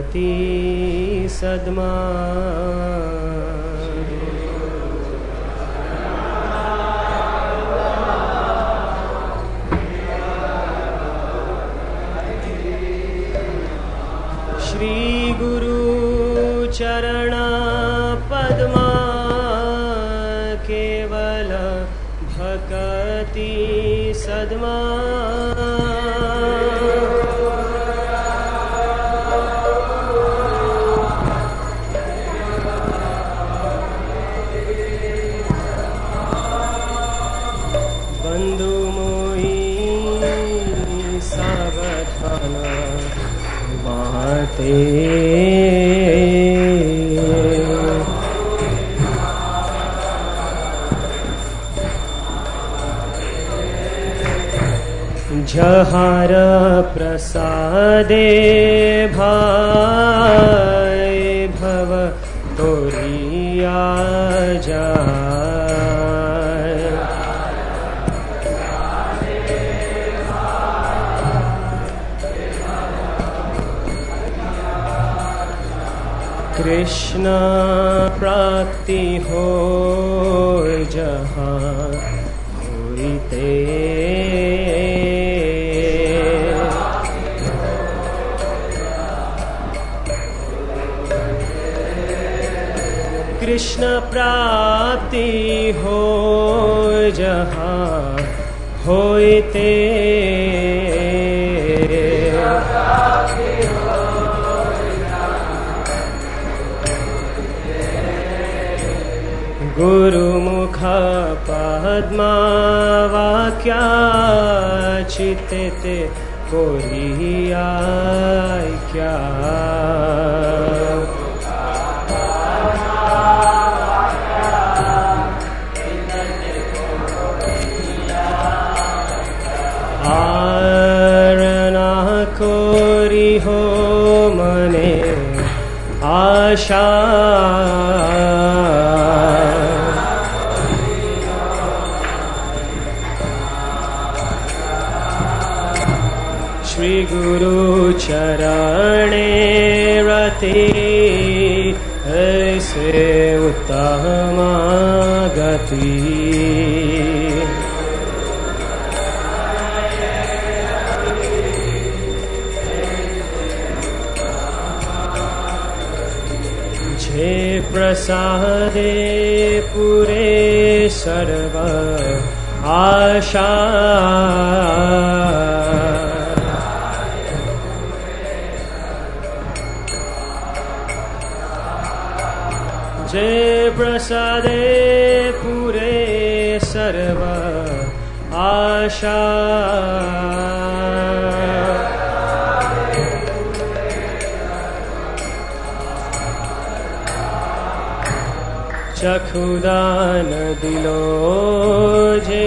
भगति सद्मा श्री गुरु चरण पद्मा केवल भगति सद्मा बंधु मोही सावधान बाते जहार प्रसादे भाई भव तोरिया जाय कृष्ण प्राप्ति हो जहाँ होते कृष्ण प्राप्ति हो जहाँ होते गुरुमुख पद्मा वाक्या चित्ते कोरिया क्या आरना कोरी हो मने आशा श्री गुरु चरणे रति ऐसे उत्तम गति जे प्रसादे पूरे सर्व आशा जे प्रसादे पूरे सर्व आशा चक्षुदान दिलो जे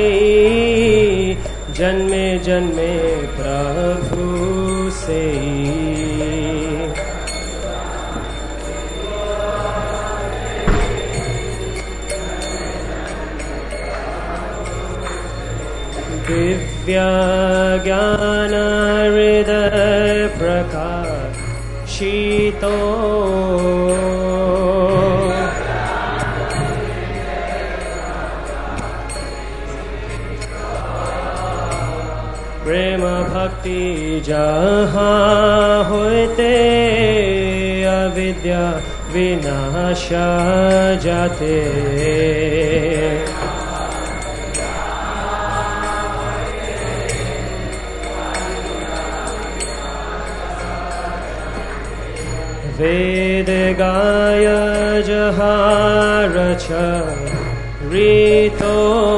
जन्मे जन्मे प्रभु से दिव्य ज्ञान हृदय प्रकाशितो प्रेम भक्ति जहाँ होते अविद्या विनाश जाते वेद गाय जहाँ रचरितो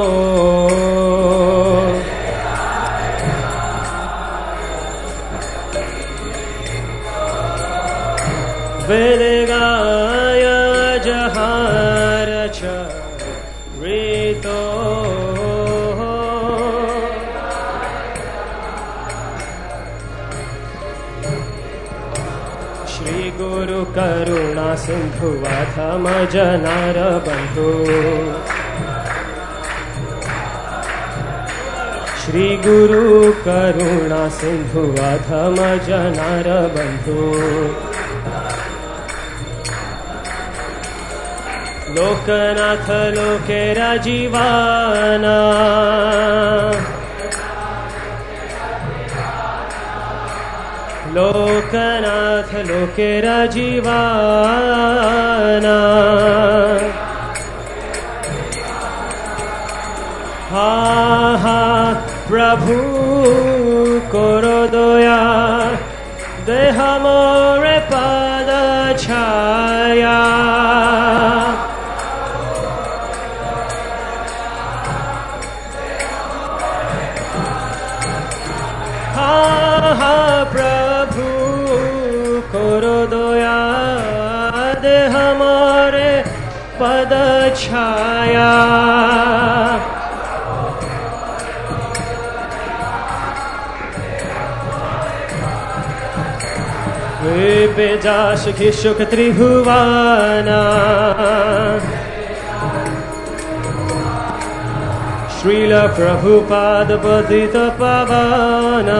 वेद गाय जहाँ रचरितो श्री गुरु करुणा सिंधु अधम जनार बंधु श्री गुरु करुणा सिंधु अधम जनार बंधु लोकनाथ लोकेरा जीवाना लोकनाथ लोकेरा जीवाना हा हा प्रभु करो दया देह मोरे पद छाया हा हा प्रभु करो दया देह मोरे पद छाया बेजा सुखी सुख त्रिभुवाना श्रील प्रभुपाद पतित पावना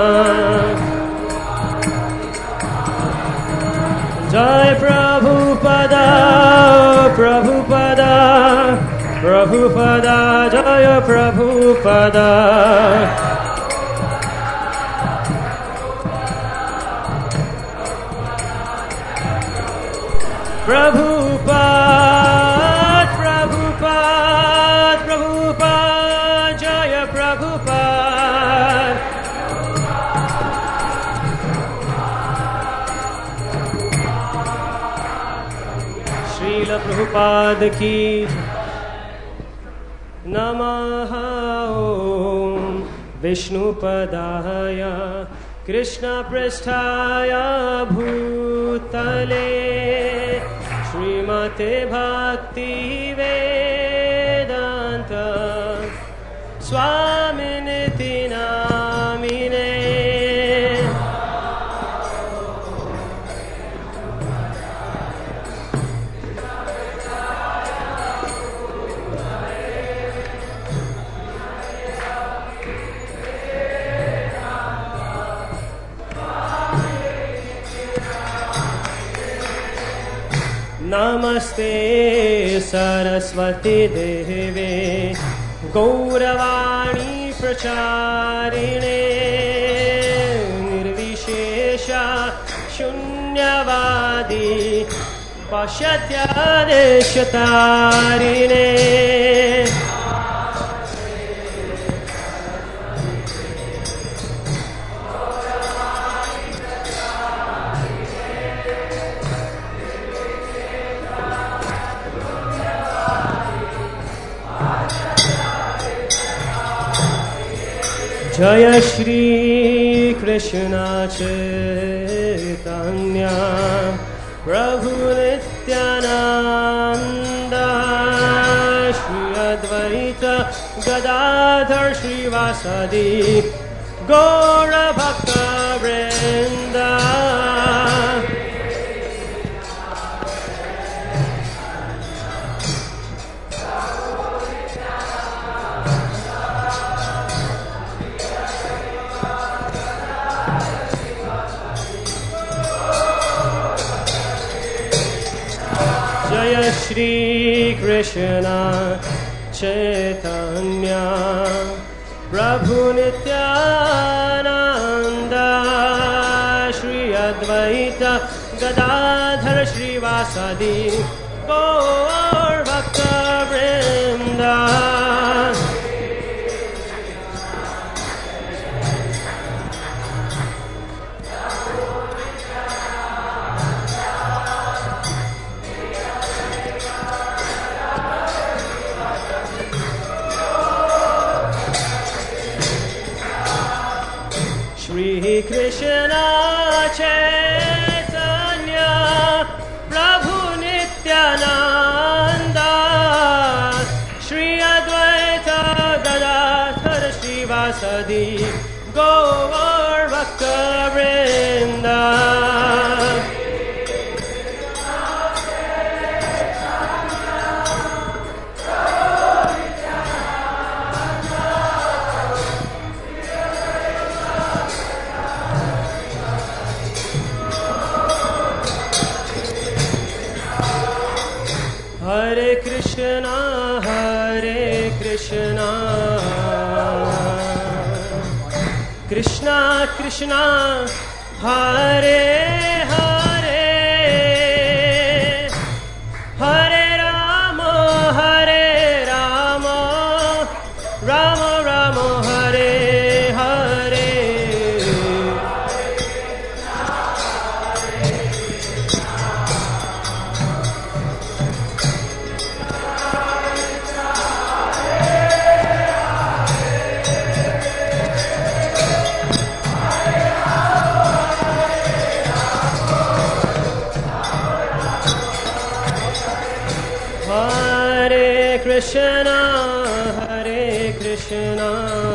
जय प्रभुपदा प्रभुपदा प्रभुपदा जय प्रभुपदा प्रभुपाद प्रभुपाद प्रभुपाद जय प्रभुपाद श्रील प्रभुपाद की नमः ओम विष्णुपदाय कृष्ण पृष्ठाय भूतले श्रीमते भक्ति वेदांत स्वामिनिति नामिने नमस्ते सरस्वती देवे गौरवाणी प्रचारिणे निर्विशेष शून्यवादी पाश्चात्यादेशतारिणे जय श्री कृष्ण चैतन्य प्रभु नित्यानंद श्री अद्वैत गदाधर श्रीवासदि गौर भक्त वृंद जय श्री कृष्ण चैतन्य प्रभु नित्यानंद श्री अद्वैत गदाधर श्रीवासदि गौर भक्त वृंद Shri Krishna Chaitanya Prabhu Nityananda Shri Advaita Gadadhar Srivasadi Gaur Bhakta Vrinda Hare Krishna, Hare Krishna, Krishna Krishna, Hare Hare, Hare Rama, Hare Rama, Rama Rama, Hare Hare. Hare Krishna, Hare Krishna,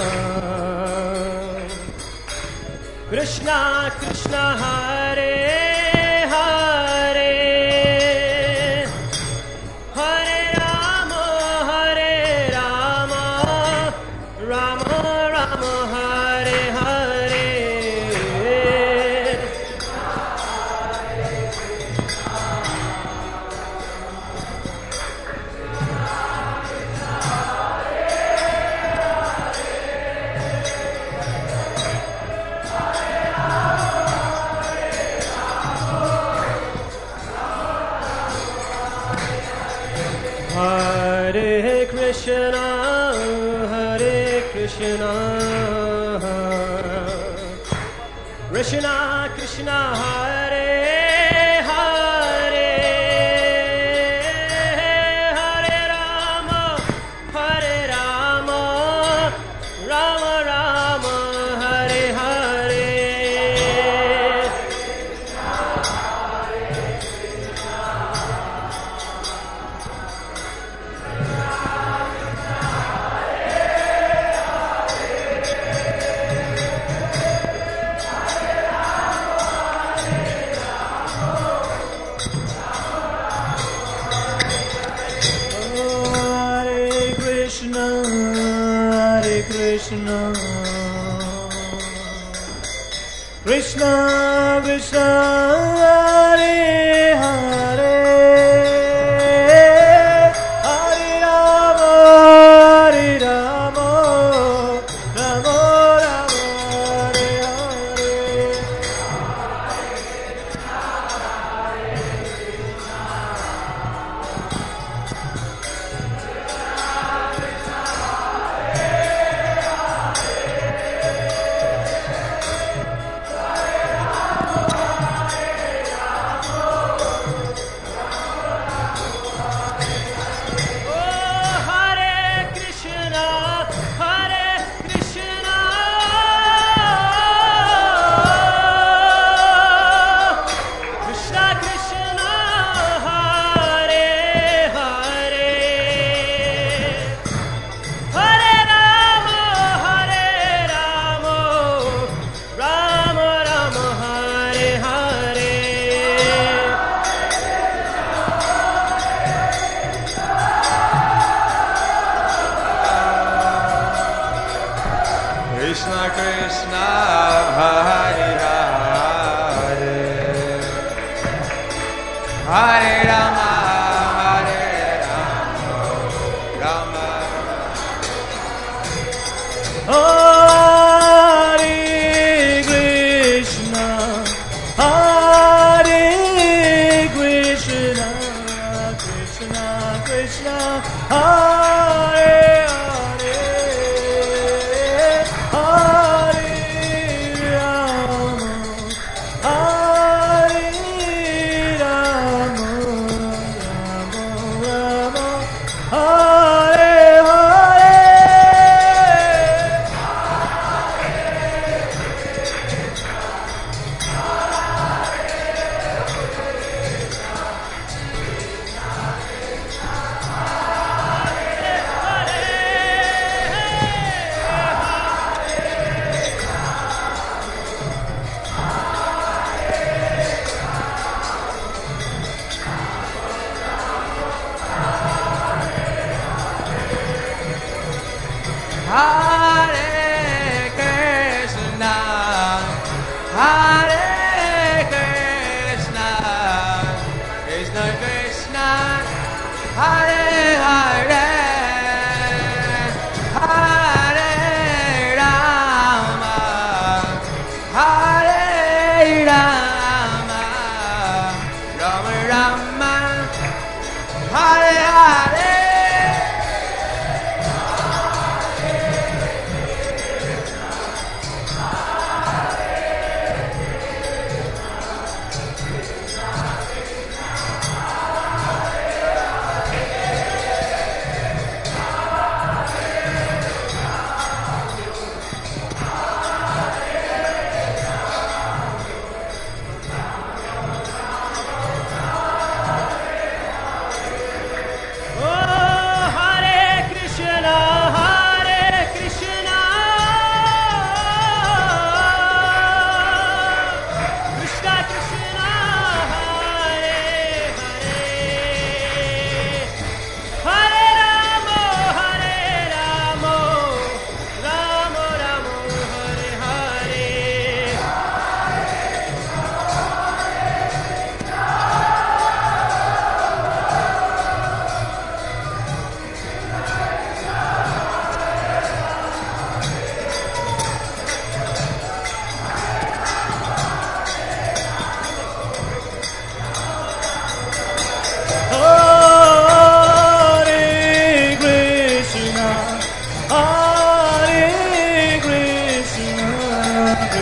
Krishna Krishna, Hare Hare, Hare Rama, Hare Rama, Rama Rama, Hare Hare. Hare Krishna, Hare Krishna, Krishna Krishna, Hare Hare, Hare Rama, Hare Rama, Rama Rama, Hare Hare. Hare Krishna, Krishna Krishna, Hare Hare, Hare Rama, Hare Rama, Rama Rama, Hare Hare. Krishna Krishna, Hare Hare, Hare Rama, Hare Rama, Rama Hare Krishna, Hare Krishna, Krishna Krishna, Hare Hare, Hare Rama, Hare Rama,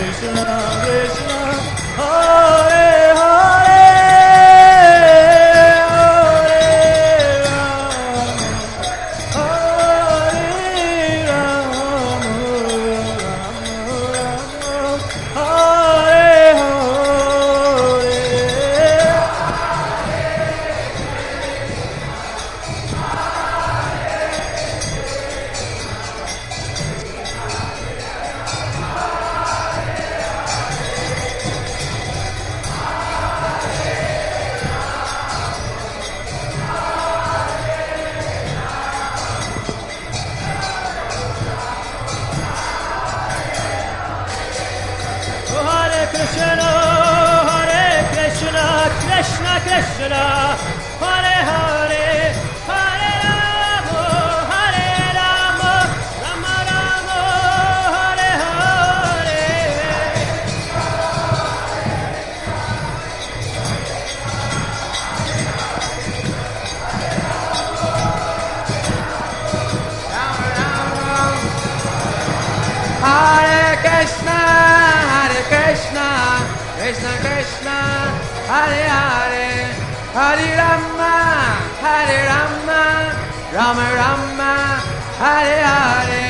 Krishna, Krishna, Hare Hare, Krishna Krishna, Hare Hare, Hare Rama, Hare Rama, Rama Rama, Hare Hare. Hare Krishna, Krishna Krishna, Hare Hare, Hare Rama, Rama Rama, Hare Hare.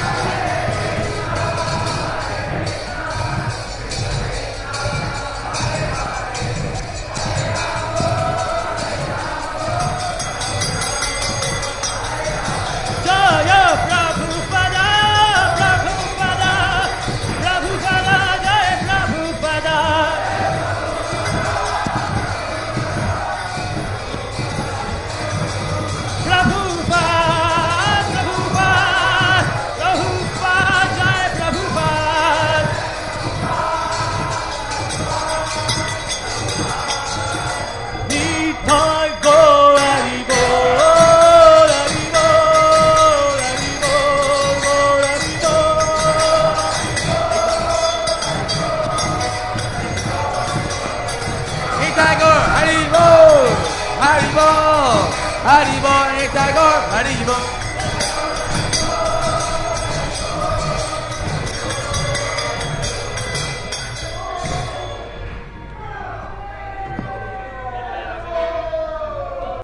Jaya Prabhupada, Prabhupada, Prabhupada, Jaya Prabhupada. Prabhupada, Prabhupada, Prabhupada, Jaya Prabhupada. Nitai Gaur Hari Bol, Hari Bol, Hari Bol, Gaur Hari Bol. Nitai Gaur, Hari Bol, Hari Bol, Hari Bol, Nitai Gaur, Hari Bol.